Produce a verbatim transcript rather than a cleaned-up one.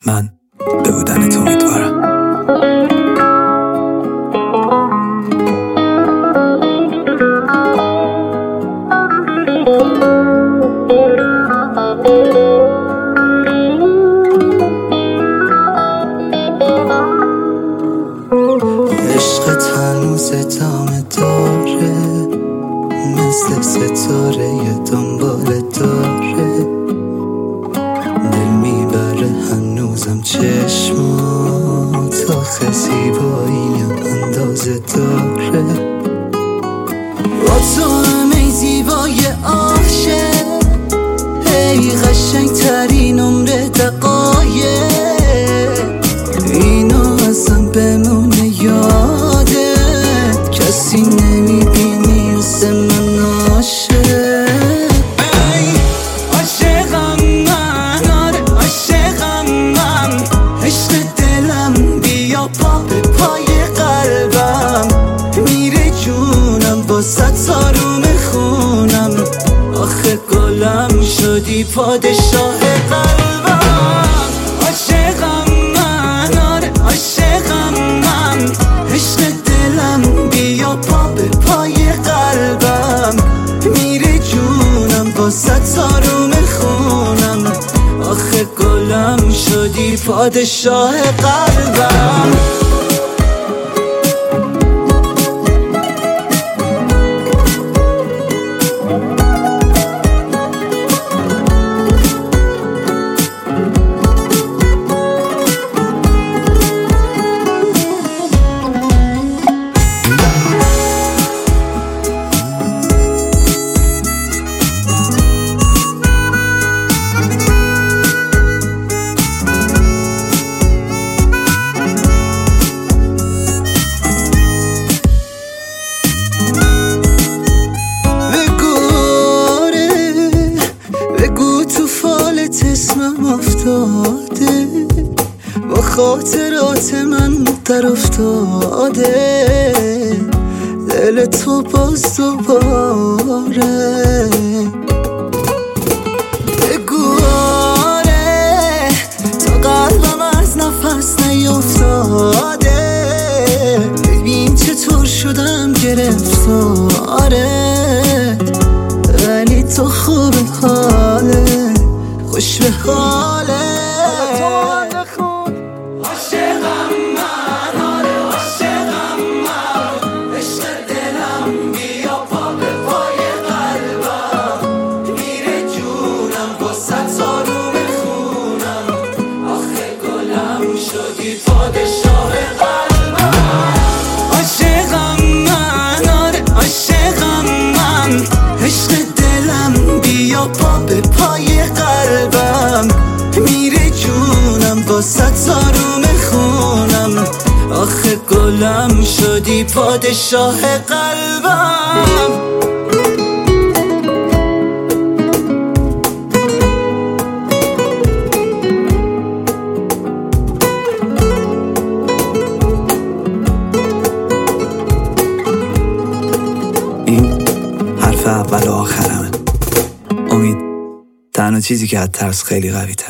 من به بودنت امیدوارم. عشقت هنوز ادامه داره، مثل ستاره دنبال داره، دل میبره هنوزم چشمات، آخه زیبایی اندازه داره. با تو همه زیبای عاشق، ای قشنگ ترین عمر دقایق، اینو ازم بمونه یاده، کسی نمیبینی مثل من عاشق. ای عاشقم من، آره عاشقم من، عشق دلم بیا پا به پای قلبم، میره جونم با ست آروم خونم، آخه گلم شدی پادشاه قلبم. عاشقم من، آره عاشقم من، عشق دلم بیا پا به پای قلبم، میره جونم با ست آروم خونم، آخه گلم شدی پادشاه قلبم. اسمم افتاده، با خاطرات من در افتاده، دل تو باز دوباره. بگو آره، تا قلبم از نفس نیفتاده، ببین چطور شدم گرفتاره، ولی تو خوب حاله، خوش به حاله. عاشقم من، آره عاشقم من، عشق دلم بیا پا به پای قلبم، میره جونم با ست آروم خونم، آخه گلم شدی پادشاه قلبم. عاشقم من، آره عاشقم من، عشق دلم بیا پا به پای قلبم، میره جونم با ست آروم خونم، آخه گلم شدی پادشاه قلبم. این حرف اول و آخرمه. امید تنها چیزی که از ترس خیلی قوی تر